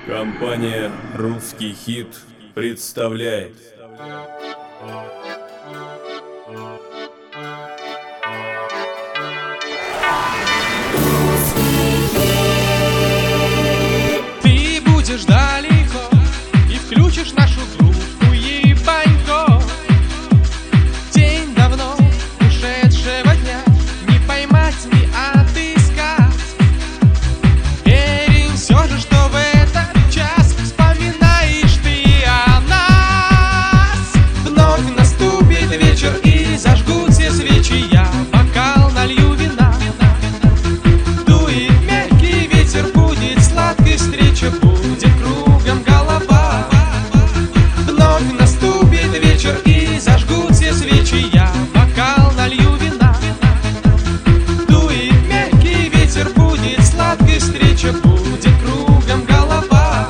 Компания «Русский хит» представляет. Ты будешь далеко и включишь нашу группу ебанько. День давно ушедшего дня не поймать, не отыскать. Верим все же, что в этот час вспоминаешь ты о нас. Вновь наступит вечер и зажгут все свечи. Я бокал налью вина. Дует мягкий ветер, будет сладкой встреча, будет кругом голова. Вновь наступит вечер и зажгут все свечи. Я бокал налью вина. Дует мягкий ветер, будет сладкой встреча, будет кругом голова.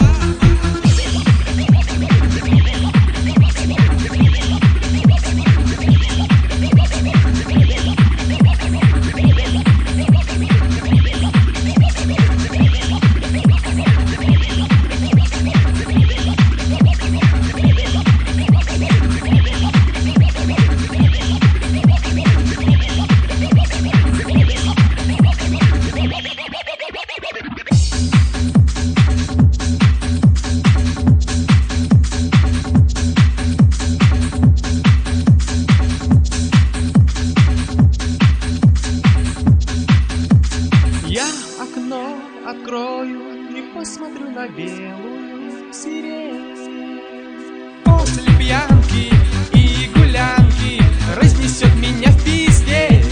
Я окно открою и посмотрю на белую сирень. После пьянки и гулянки разнесет меня в пизде.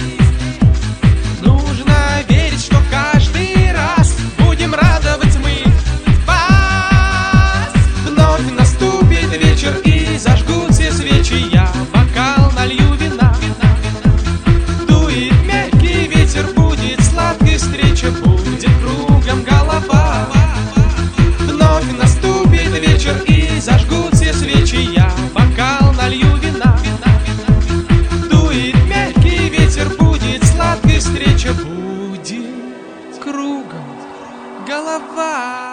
Нужно верить, что каждый раз будем радовать мы вас. Вновь наступит вечер и зажгут все свечи. Я бокал налью вина. Дует мягкий ветер, будет сладкой встреча, будет кругом голова. Вновь наступит вечер и зажгут все свечи. Я бокал налью вина. Дует мягкий ветер, будет сладкой встреча, будет кругом голова.